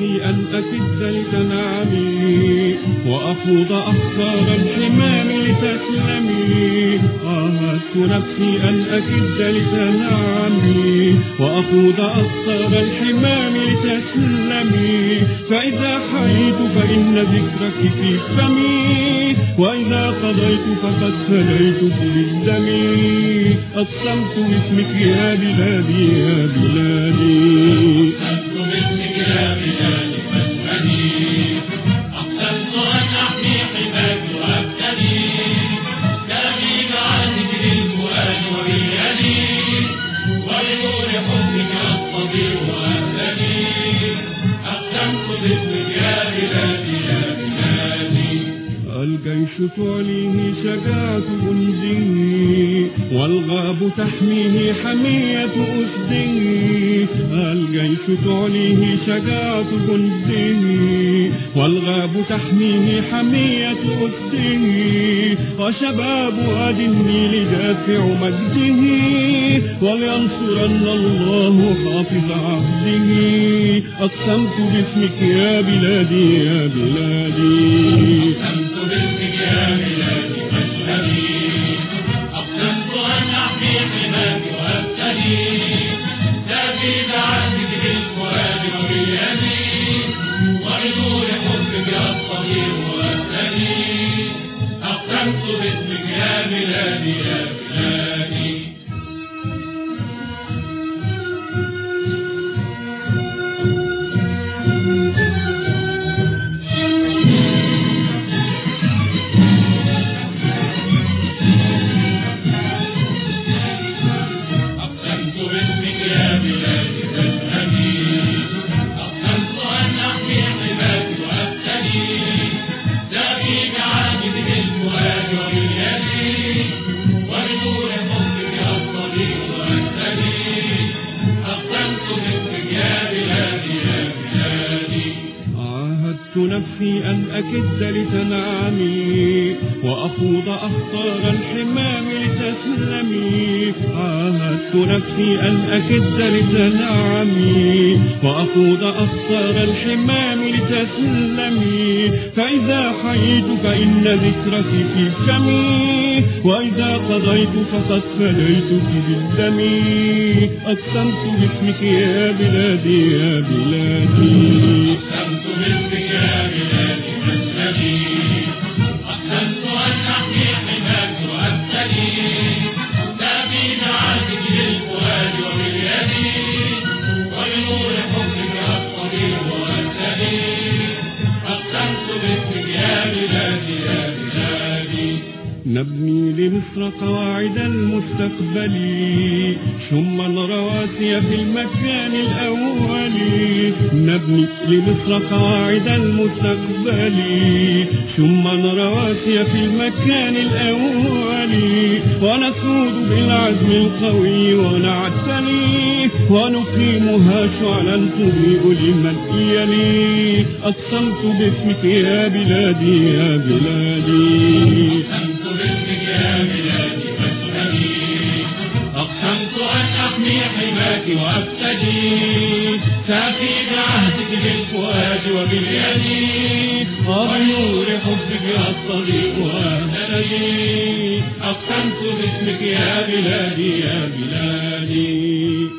نفسي أن أكد لتنعمي وأخوض أخطار الحمام لتسلمي. عاهدت نفسي أن أكد لتنعمي وأخوض أخطار الحمام لتسلمي. فإذا حييت فإن ذكرك في فمي وإذا قضيت فقد فليت بالدم. أقسمت باسمك يا بلادي يا بلادي، أقسمت باسمك يا بلادي فاسمعي. أقسمت أن أحمي حماك وأبتدي تأبيد عن ذكر الفؤاد وباليد ولنور حبك أقتضي وأهتدي. أقسمت باسمك يا بلادي يا بلادي. الجيش تعليه شجاعة أنزه والغاب تحميه حمية أسده. الجيش تعليه شجاعة أنزه والغاب تحميه حمية أسده. وشباب وادي النيل دافع مجده ولينصرن الله حافظ عهده. أقسمت باسمك يا بلادي يا بلادي، أقسمت باسمك يا بلادي فاشهدي. أقسمت أن أحمي حماك وأبتدي تأبيد عن ذكر الفؤاد وباليد ولنور حبك أقتضي وأهتدي. أقسمت باسمك يا بلادي يا بلادي. نفسي أن أكد لتنعمي وأخوض أخطار الحمام لتسلمي. عاهدت نفسي أن أكد لتنعمي وأخوض أخطار الحمام لتسلمي. فإذا حييت فإن ذكرك في فمي وإذا قضيت فقد فليتك بالدم. أقسمت باسمك يا بلادي يا بلادي، أقسمت باسمك يا بلادي فاشهدي. أقسمت أن أحمي حماك وأبتدي تأبيد عن ذكر الفؤاد وباليد ولنور حبك أقتضي وأهتدي. أقسمت باسمك يا بلادي يا بلادي. نبني لمصر قواعد المستقبل ثم الرواسي في المكان الأول. نبني لمصر قواعد المستقبل ثم الرواسي في المكان الأول. ونسود بالعزم القوي ونعتلي ونقيمها شعلا تضيء لمن يلي. أقسمت باسمك يا بلادي يا بلادي، أقسمت باسمك يا بلادي فاشهدي. أقسمت أن أحمي حماك وأبتدي تأكيد عهدك بالفؤاد وباليد وبنور حبك أقتضي وأهتدي. أقسمت باسمك يا بلادي يا بلادي.